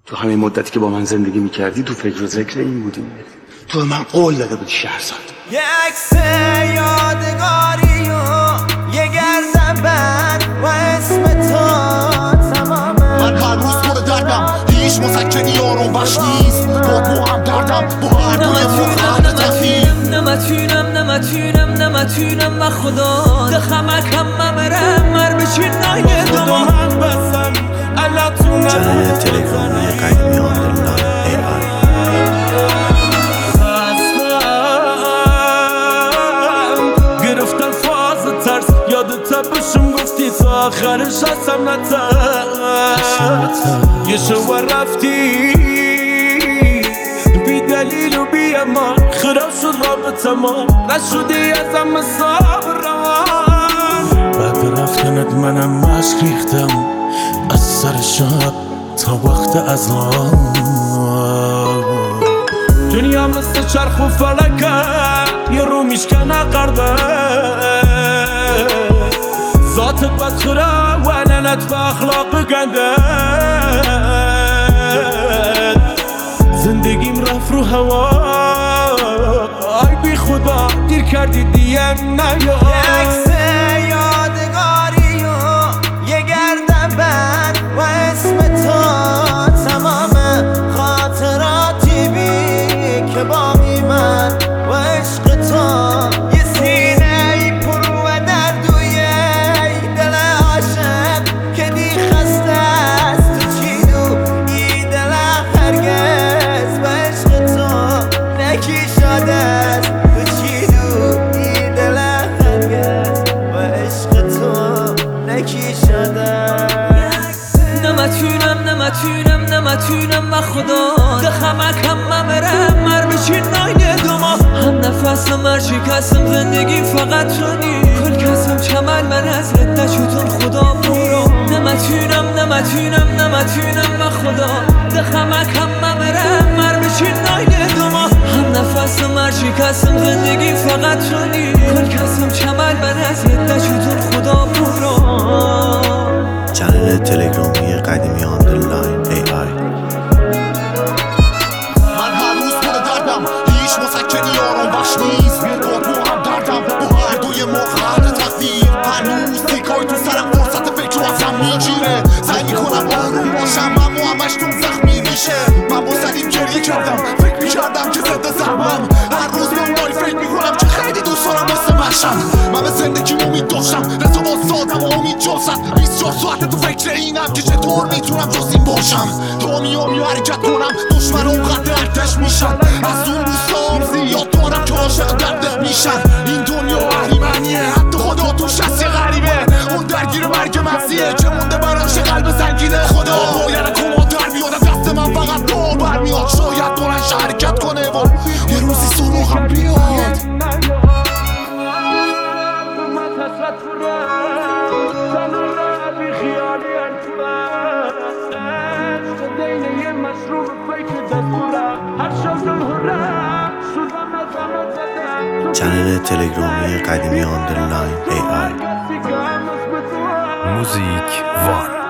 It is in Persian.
تو همین مدتی که با من زندگی میکردی تو فکر و ذکر این بودی. تو به من قول داده بودی شهرزاد. یه عکس یادگاری و یه گردنبند و اسم تو تمامه. من هر روز پر دردم، هیچ مسکنی آروم بخش نیست. با هم دردم با هر دوی مخرد تفیر. نمتونم و خدا دخمک هم ممرم مر بچین نایه دوم هم بسن چنل تلگرامی قدیمی آندرلاین AI. گرفتن فاز ترس یادت بشم گفتی تا آخرش هستم نترس یه شو رفتی بی دلیل و بی امان خراب شد رابطه ما نشدی ازم صبرم بعد رفتنت منم مشک ریختم از سر شب تا وقت اذان دنیا مثل چرخ و فلکه یه رو میشکنه قربه ذاتت بدخوره و علنت و اخلاق گنده زندگیم رفت رو هوا ای بی خدا دیر کردی دیم نیا یه عکس یادگاری و یه گردنبند و اسم تو تمام خاطراتی بی که باقی من و عشق تو یه سینه ای پرو و دردوی دل عاشق که دی خسته است تو چی دو ای دل هرگز و عشق تو نکی شده است تو چی دو ای دل هرگز و عشق تو نکی شده نمتونم و خدا دخمک هم ممرم مر بچین ناینه دوما هم نفسم مر شکستم زندگی فقط شدی کل کسم چمن من از ردشتون خدا برو نمتونم و خدا دخمک هم ممرم مر بچین ناینه دوما هم نفسم مر شکستم زندگی فقط شدی کل کسم چمن من از ردشتون خدا برو چنل تلگرامی قدیمی آندرلاین AI. من هر روز پر دردم، هیچ مسکنی آروم بخش نیست. با هم دردم با هر دوی مخرد تقدیر. هنوز تیکای تو سرم فرصت فکر رو ازم میگیره. سعی میکنم آروم باشم اما همش تو زخمی میشه. من با سلیم گریه کردم فکر میکردم که زنده زحمم. هر روز به اونایی فکر میکنم که خیلی دوست دارم مثل محشم. من به زندگی امید داشتم رضا سادم و امید جلست 24 ساعت تو فکر اینم که چطور میتونم جز این باشم. تا میام یا حرکت کنم دشمنم قد ارتش میشن. از اون دوستام زیاد دارم که عاشق دردت میشن. این دنیا اهریمنیه حتی خدا توش هست یه غریبه. اون درگیر مرگ مغزیه که مونده براش قلب سنگینه. خدا باید کما در بیاد از دست من فقط دو برمیاد. شاید دورش حرکت کنه و یه روزی سروغم بیاد. چنل تلگرامی قدیمی آندرلاین AI. موزیک وان.